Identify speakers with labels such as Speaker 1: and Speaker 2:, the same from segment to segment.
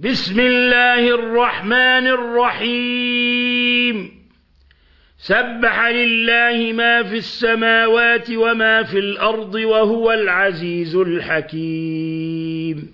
Speaker 1: بسم الله الرحمن الرحيم سبح لله ما في السماوات وما في الأرض وهو العزيز الحكيم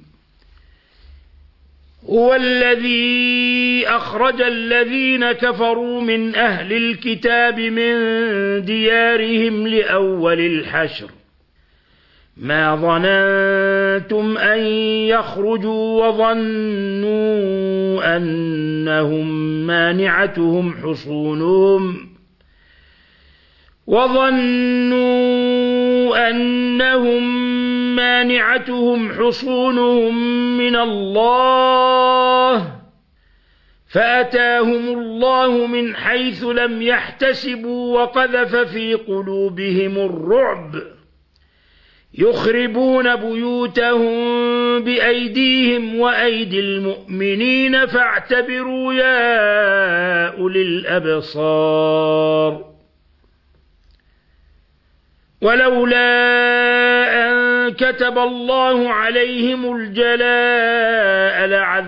Speaker 1: هو الذي أخرج الذين كفروا من أهل الكتاب من ديارهم لأول الحشر ما ظننتم أن يخرجوا وظنوا أنهم مانعتهم حصونهم من الله فأتاهم الله من حيث لم يحتسبوا وقذف في قلوبهم الرعب يخربون بيوتهم بأيديهم وأيدي المؤمنين فاعتبروا يا أولي الأبصار ولولا أن كتب الله عليهم الجلاء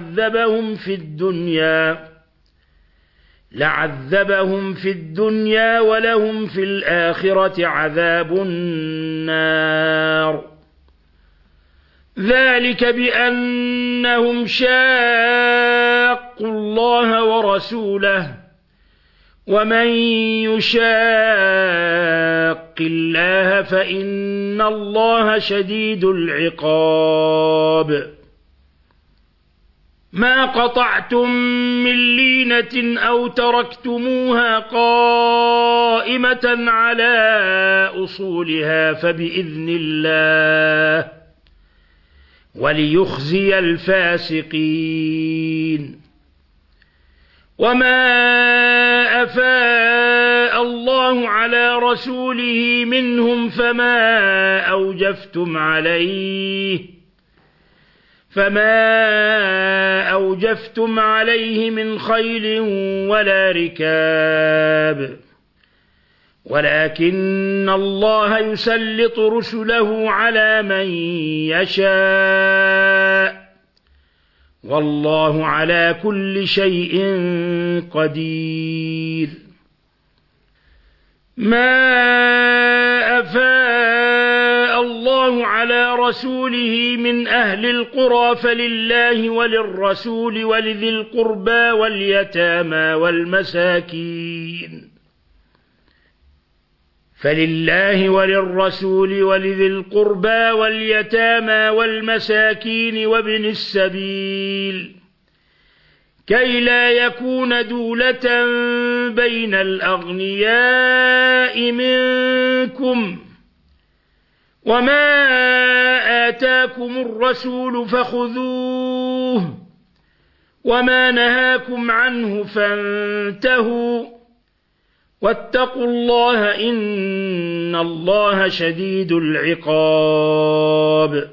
Speaker 1: لعذبهم في الدنيا ولهم في الآخرة عذاب النار ذلك بأنهم شاقوا الله ورسوله ومن يشاق الله فإن الله شديد العقاب ما قطعتم من لينة أو تركتموها قائمة على أصولها فبإذن الله وليخزي الفاسقين وما أفاء الله على رسوله منهم فما أوجفتم عليه من خيل ولا ركاب ولكن الله يسلط رسله على من يشاء والله على كل شيء قدير ما أفاء الله على رسوله من أهل القرى فلله وللرسول ولذي القربى واليتامى والمساكين وابن السبيل كي لا يكون دولة بين الأغنياء منكم وما آتاكم الرسول فخذوه وما نهاكم عنه فانتهوا واتقوا الله إن الله شديد العقاب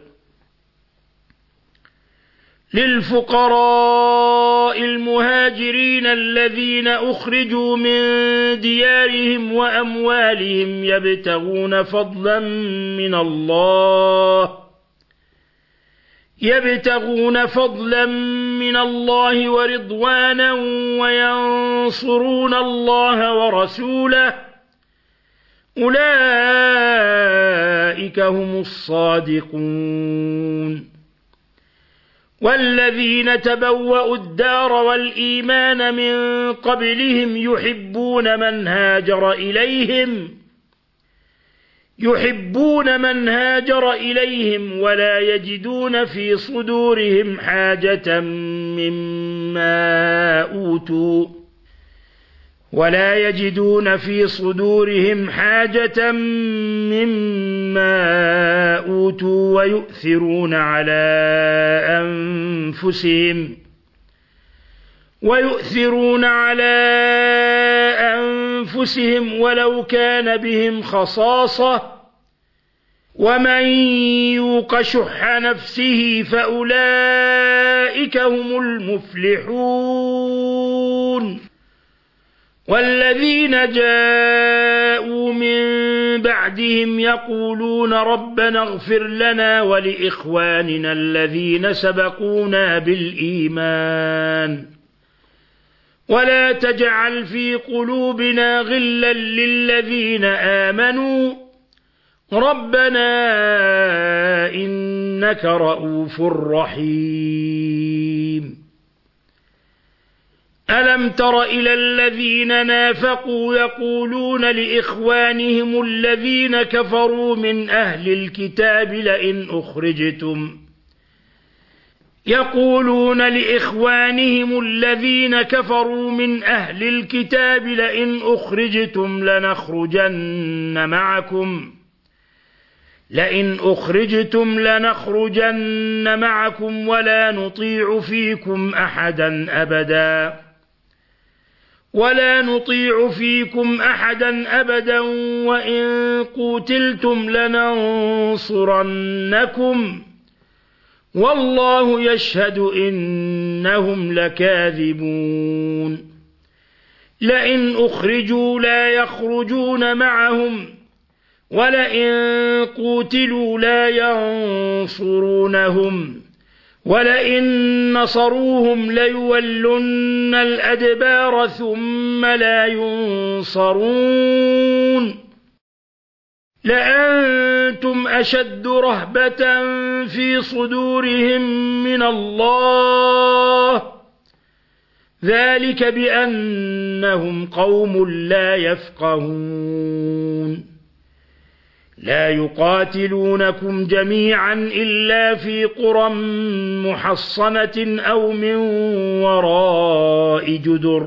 Speaker 1: للفقراء المهاجرين الذين أخرجوا من ديارهم وأموالهم يبتغون فضلا من الله ورضوانا وينصرون الله ورسوله أولئك هم الصادقون والذين تبوأوا الدار والإيمان من قبلهم يحبون من هاجر إليهم ولا يجدون في صدورهم حاجة مما أوتوا ويؤثرون على أنفسهم ولو كان بهم خصاصة ومن يوق شح نفسه فأولئك هم المفلحون والذين جاءوا من بعدهم يقولون ربنا اغفر لنا ولإخواننا الذين سبقونا بالإيمان ولا تجعل في قلوبنا غلا للذين آمنوا ربنا إنك رؤوف رحيم ألم تر إلى الذين نافقوا يقولون لإخوانهم الذين كفروا من أهل الكتاب لئن أخرجتم لنخرجن معكم ولا نطيع فيكم أحدا أبدا وإن قوتلتم لننصرنكم والله يشهد إنهم لكاذبون لئن أخرجوا لا يخرجون معهم ولئن قوتلوا لا ينصرونهم ولئن نصروهم ليولن الأدبار ثم لا ينصرون لأنتم أشد رهبة في صدورهم من الله ذلك بأنهم قوم لا يفقهون لا يقاتلونكم جميعا إلا في قرى محصنة أو من وراء جدر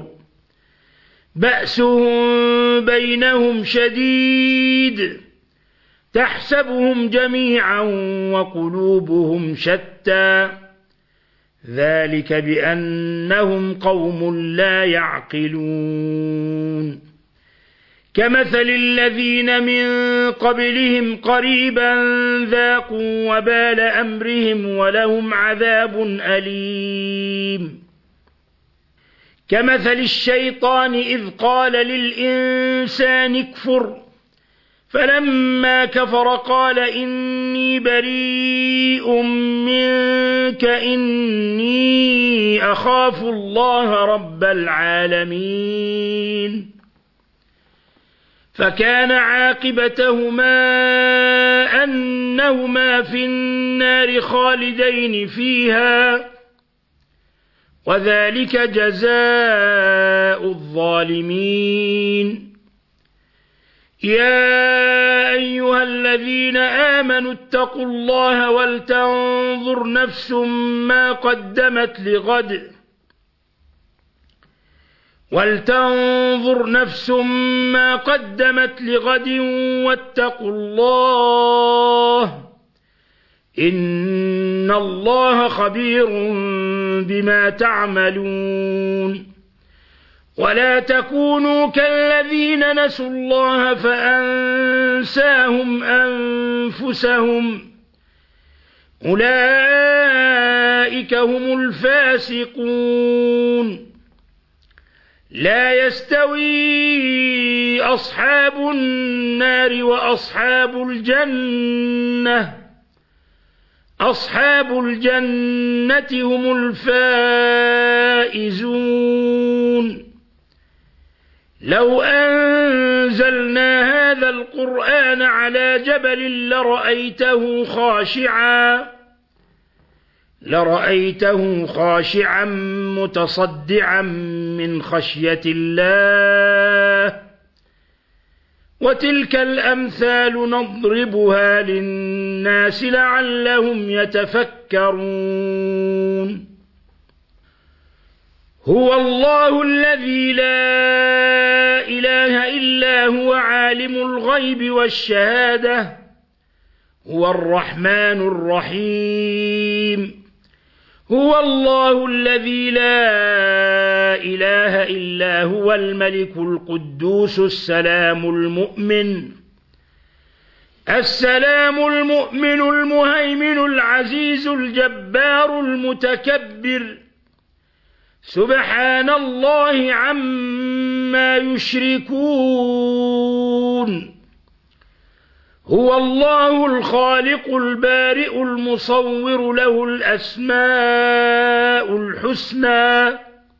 Speaker 1: بأسهم بينهم شديد تحسبهم جميعا وقلوبهم شتى ذلك بأنهم قوم لا يعقلون كمثل الذين من قبلهم قريبا ذاقوا وبال أمرهم ولهم عذاب أليم كمثل الشيطان إذ قال للإنسان اكفر فلما كفر قال إني بريء منك إني أخاف الله رب العالمين فكان عاقبتهما أنهما في النار خالدين فيها وذلك جزاء الظالمين يا أيها الذين آمنوا اتقوا الله ولتنظر نفس ما قدمت لغد واتقوا الله إن الله خبير بما تعملون ولا تكونوا كالذين نسوا الله فأنساهم أنفسهم أولئك هم الفاسقون لا يستوي أصحاب النار وأصحاب الجنة هم الفائزون لو أنزلنا هذا القرآن على جبل لرأيته خاشعا متصدعا من خشية الله وتلك الأمثال نضربها للناس لعلهم يتفكرون هو الله الذي لا إله إلا هو عالم الغيب والشهادة هو الرحمن الرحيم هو الله الذي لا إله إلا هو الملك القدوس السلام المؤمن المهيمن العزيز الجبار المتكبر سبحان الله عما ما يشركون هو الله الخالق البارئ المصور له الأسماء الحسنى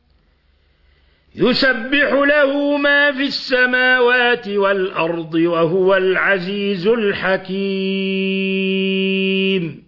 Speaker 1: يسبح له ما في السماوات والأرض وهو العزيز الحكيم